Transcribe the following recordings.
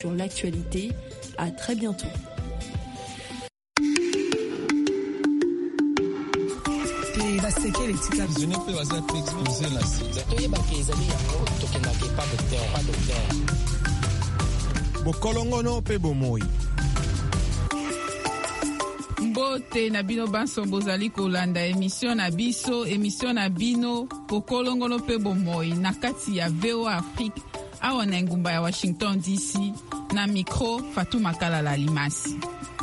sur l'actualité. À très bientôt. Bokolongono pe bomoi. Mbote na bino banso bozali kolanda émission na bino bokolongono pe bomoi na kati ya VOA Afrique awa na ngumba ya Washington DC na micro Fatuma Kalala Limasi.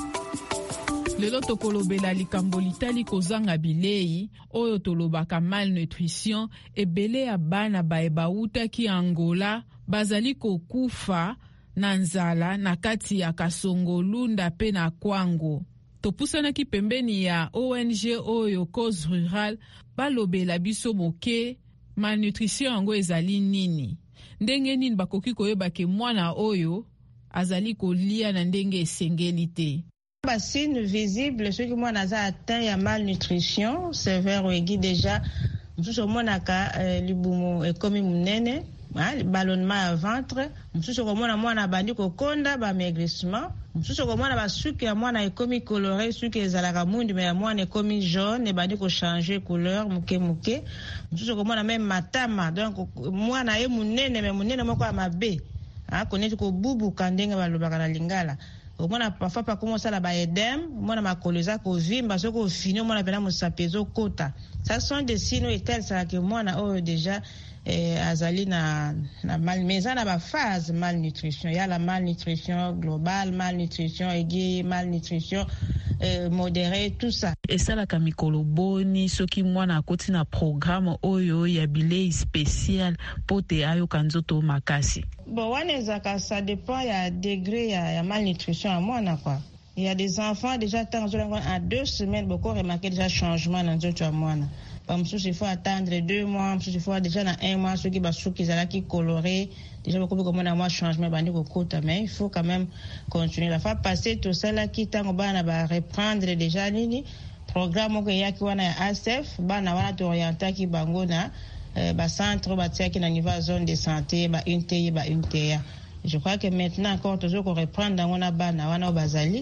Lelo tokolobela likambo litali kozanga bilei oyo tolobaka malnutrition ebele ya bana baebawutaki Angola bazali kokufa na nzala na kati ya Kasongo-Lunda pe na Kwango. Topusanaki pembeni ya ONG oyo Cause Rural balobela biso moke malnutrition yango ezali nini. Ndenge nini bakoki koyeba ke mwana oyo azali kolia na ndenge esengeli te. Signe visible ceux qui mwana aza atteint ya malnutrition sévère ou aiguë déjà msusu omonaka libumu ekomi munene ballonnement à ventre msusu komona mwana abandi kokonda bamaigrissement msusu komona basuki ya mwana ekomi coloré suki ezalaka mundu me ya mwana ekomi jaune ebandi kochange couleur muke muke msusu komona même matama donc mwana ye munene me munene moko ya mabe koneti kobubuka ndenge balobaka na Lingala. Omona parfois pas comment ça la baedem mona makolo eza kovimba soko ofini mona pena musapezo kota. Ça sont des signes et tels ça que mwana oyo déjà azali na mal mais ça na ba phase malnutrition. Il y a la malnutrition globale, malnutrition aiguë, malnutrition modérée, tout ça. Et ça la kamikolo boni soki mwana akoti na programme oyo ya bilei spécial pote ayo kanzoto makasi. Bon, ça dépend, il y a degré, il y a malnutrition à moi, quoi. Il y a des enfants, déjà, à 2 semaines, beaucoup remarqué déjà changement dans d'autres mois. Comme ça, il faut attendre 2 mois, il faut déjà dans 1 mois, ceux qui sont colorés, déjà beaucoup comme un mois changement, mais il faut quand même continuer. La fois passée, tout ça là, qui t'a reprendre déjà, programme que y a qui wana ASF, wana t'orienter qui bangona. Centre qui na niveau zone de santé une TIA. Je crois que maintenant encore toujours qu'on reprend dans on a bana wana bazali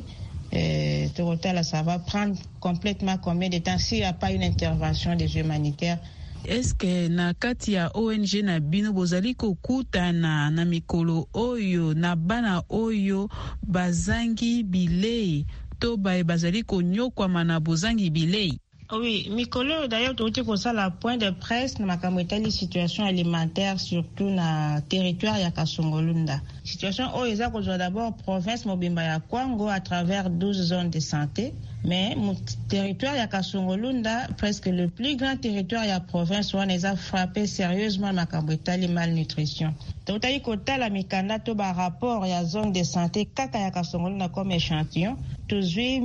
total ça va prendre complètement combien de temps s'il n'y a pas une intervention des humanitaires. Est-ce que na kati ya ONG na bino bozali kokutana na mikolo oyo na bana oyo bazangi bilei to bazali konyokwa mana bozangi bilei? Oui, Mikolo, d'ailleurs, tu as dit ça la point de presse, dans la situation alimentaire, surtout dans le territoire de Kasongo-Lunda. Situation où ils ont d'abord province Mobimba ya Kwango à travers 12 zones de santé. Mais mon territoire de Kasongo-Lunda, presque le plus grand territoire de la province, où on les a frappé sérieusement la malnutrition. Donc, tu as dit que la Mikanda, tu as rapport à la zone de santé, Kaka ya Kasongo-Lunda comme échantillon. Tu as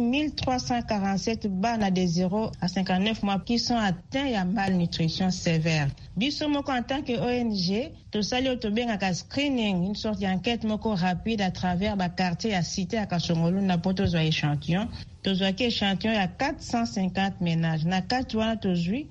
1347 bana de 0 à 59 mois qui sont atteints de malnutrition sévère. Bisomoko en tant que ONG, tu sali autobenga screening, une sorte d'enquête moko rapide à travers le quartier à cité à Kasongo-Lunda pour tous les échantillons. Tous les échantillons, il y a 450 ménages. Na 4 wana tous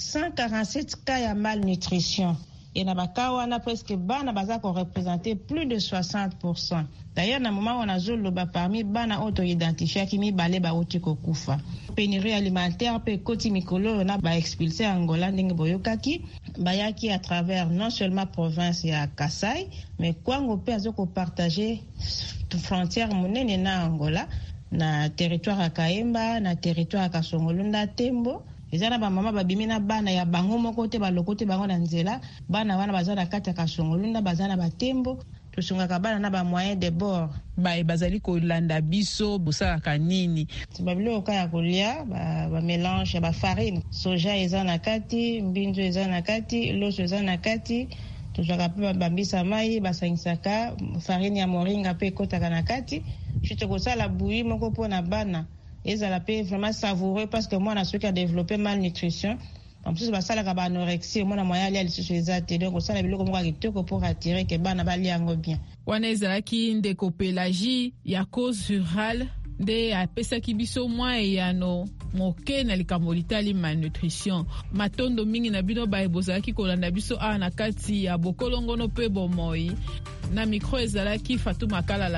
147 cas de malnutrition. Et na bakawana presque bana baza ko représenter plus de 60%. D'ailleurs, dans le moment où on a zolo parmi bana auto-identifiés qui mi balé ba oti ko kufa. Pénurie alimentaire pe koti mikolo on a ba expulsé Angola ndenge boyokaki bayaki à travers non seulement province ya Kasai mais Kwango pe azoko partager frontière monene na Angola na territoire ya Kaemba na territoire ya Kasongo-Lunda Tembo. Ezana ba mama babimi na bana ya bango moko te balokote bango na nzela bana wana bazana kati ya Kasongo-Lunda bazana batembo tusungaka bana na ba moyen de bord bazali kolanda biso bosalaka nini babilo ka ya kolia ba mélange ya ba farine soja ezana kati mbinzo ezana kati loso ezana kati tuzaka pe bambisa mai basangisaka farine ya moringa pe kotaka na kati chute kosala bouillie moko pona bana ezala pe vraiment savoureux parce que moi na ceux qui a développé malnutrition en plus basala ka ba anorexie moi na moyen ali lisusu ezate donc osala biloko moko kitoko pour attirer que bana bali yango bien wana ezalaki ndeko Pélagie ya Cause Rural nde apesaki biso mwa eyano moke na likambo litali malnutrition. Matondo mingi na bino baye bozalaki kolanda biso awa na kati ya bokolongono pe bomoi. Na mikro ezalaki Fatuma Kalala.